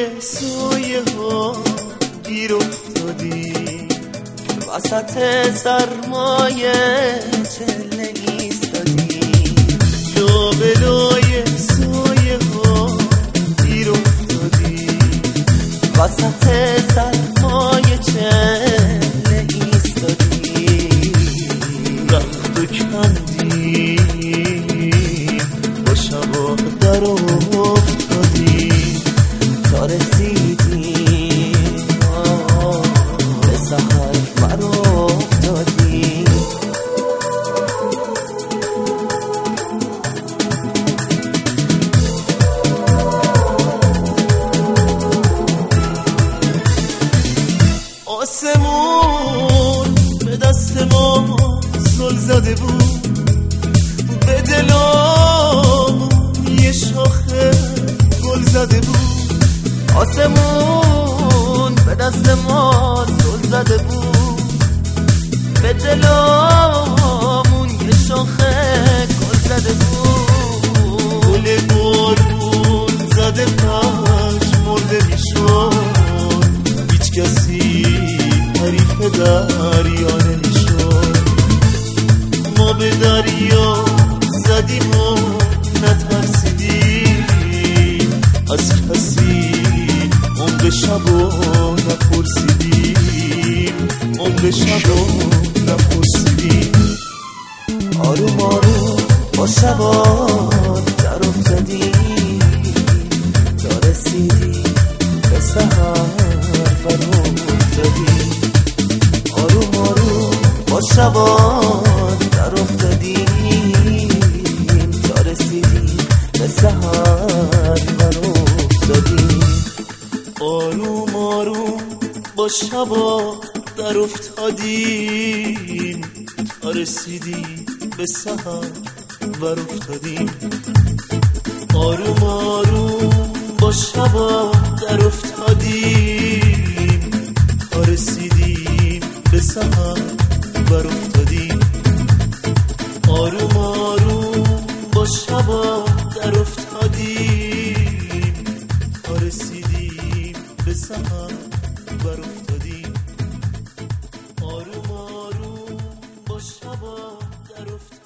سایه ها گیر افتادی، وسط سرمایه چله ایستادی. لابلای سایه ها گیر افتادی، وسط سرمایه چله ایستادی. رفت و کندی با شبا در افتادی تا رسیدی به سحر بر افتادی. آسمون به دست ما زل زده بود، به دلم یه شاخه گل زده بود. آسمون به دست ما زل زده بود، به دلمون یه شاخه گل زده بود. گل بارون زده پش مرده میشد، هیچ کسی حریف دریا نمیشد. ما به دریا زدیم و نترسیدیم، از کسی عمر شبا نپرسیدیم، عمر شبا نپرسیدیم. آروم آروم با شبا در افتادیم تا رسیدیم به سحر فرو افتادیم. آروم آروم با شبا در افتادیم تا رسیدیم به سحر فرو افتادیم. آروم آروم با شبا در افتادیم تا رسیدیم به سحر ور افتادیم. آروم آروم با شبا در افتادیم تا رسیدیم به سحر ور افتادیم. آروم آروم با شبا در افتادیم تا رسیدیم به سحر ور افتادیم. آروم آروم با شبا در افتادیم.